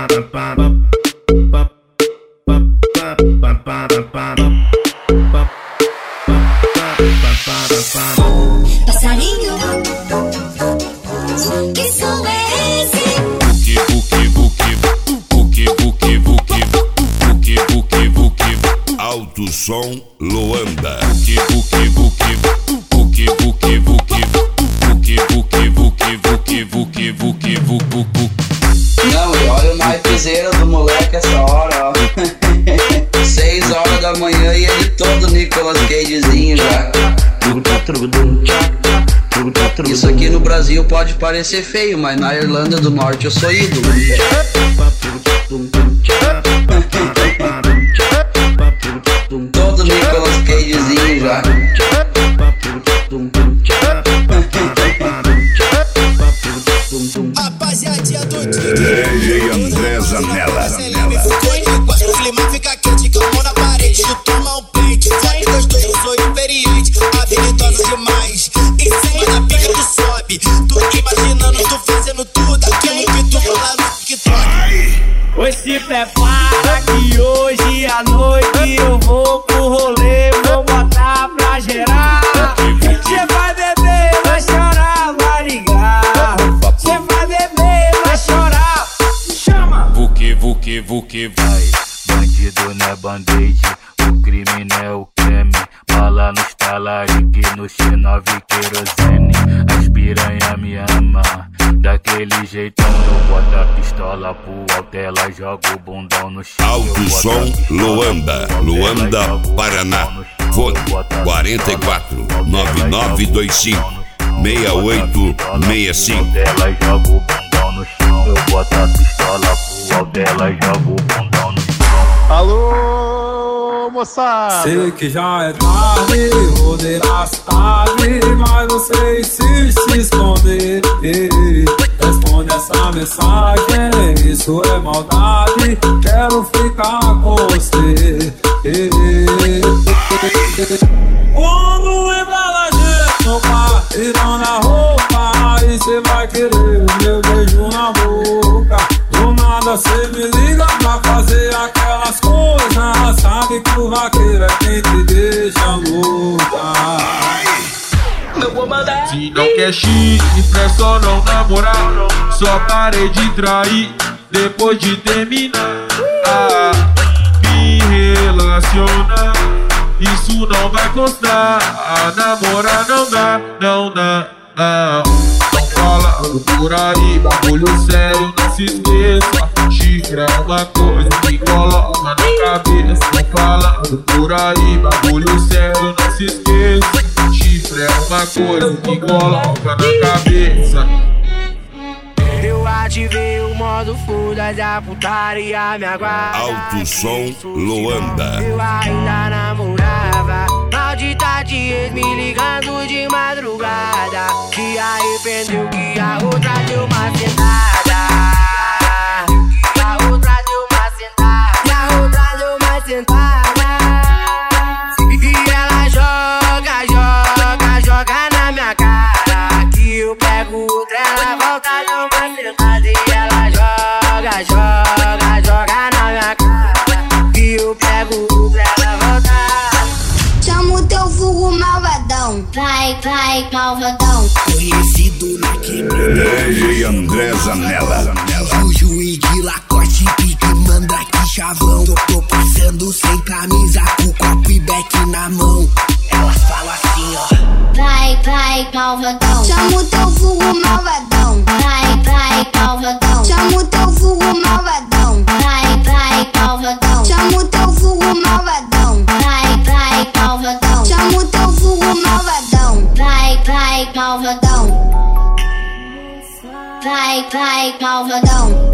Passarinho, que som é esse? Alto som Luanda. Não, e olha na piseira do moleque essa hora, ó. 6 horas da manhã e ele todo Nicolas Cagezinho já. Isso aqui no Brasil pode parecer feio, mas na Irlanda do Norte eu sou ídolo. Todo Nicolas Cagezinho já. Rapaziadinha do DJ André Zanella. o clima fica quente, com a mão na parede. Tu toma um peito, vai gostoso, eu sou experiente, habilidosa demais. Em cima da pica tu sobe, tu imaginando, tu fazendo tudo aquilo que tu fala no TikTok. Pois se prepara que hoje à noite eu vou pro rolê, vou botar pra gerar. Cê vai beber, vai chorar, vai ligar. Cê vai beber, vai chorar. Chama! Vuque, vai. Bandido não é band-aid, o crime não é o creme. Bala nos talarique, no X9 querosene. As piranha me ama, daquele jeitão. Eu boto a pistola pro alto, ela joga o bundão no chão. Alto som Luanda, Luanda, Paraná. Fone 44 9925 6865. Ela joga o bundão no chão. Eu boto a pistola pro alto, ela joga o bundão no chão. Alô, moçada! Sei que já é tarde, rodei na cidade, mas não sei se esconder. Responde essa mensagem, isso é maldade, quero ficar com você. Quando lembrar da gente no bar, tirando na roupa, aí cê vai querer meu beijo na boca. Do nada cê me liga pra fazer aquelas coisas, sabe que o vaqueiro é quem te deixa louca. Se não quer chifre, é só não namorar. Só parei de trair depois de terminar. Me relacionar, isso não vai constar. Namorar não dá, não dá, não. Não fala por aí, bagulho sério, não se esqueça. Chifre é uma coisa que coloca na cabeça. Não fala por aí, bagulho sério, não se esqueça. Chifre é uma coisa que coloca na cabeça. Eu ativei o modo foda da putaria, me aguarda. Alto som Luanda. Eu ainda namorava, maldita de ex me ligando de madrugada. Se arrependeu que a outra deu uma sentada. A outra deu uma sentada. A outra deu uma sentada. E ela joga na minha cara. Que eu pego outra, ela volta de uma sentada. E ela joga na minha cara. Que eu pego outra, ela volta. Chama o teu vulgo malvadão. Vai, malvadão. Conhecido na quebrada, DJ André Zanella. juiz de Lacoste, pique, manda aqui chavão. Tô passando sem camisa, com copo e beck na mão. Elas falam assim, ó. Vai, malvadão. Chama o teu vulgo malvadão. Vai, malvadão. Chama o teu vulgo malvadão. Vai, malvadão. Chama o teu vulgo malvadão. Vai, malvadão. Chama o teu vulgo malvadão. Vai, malvadão. Vai, malvadão.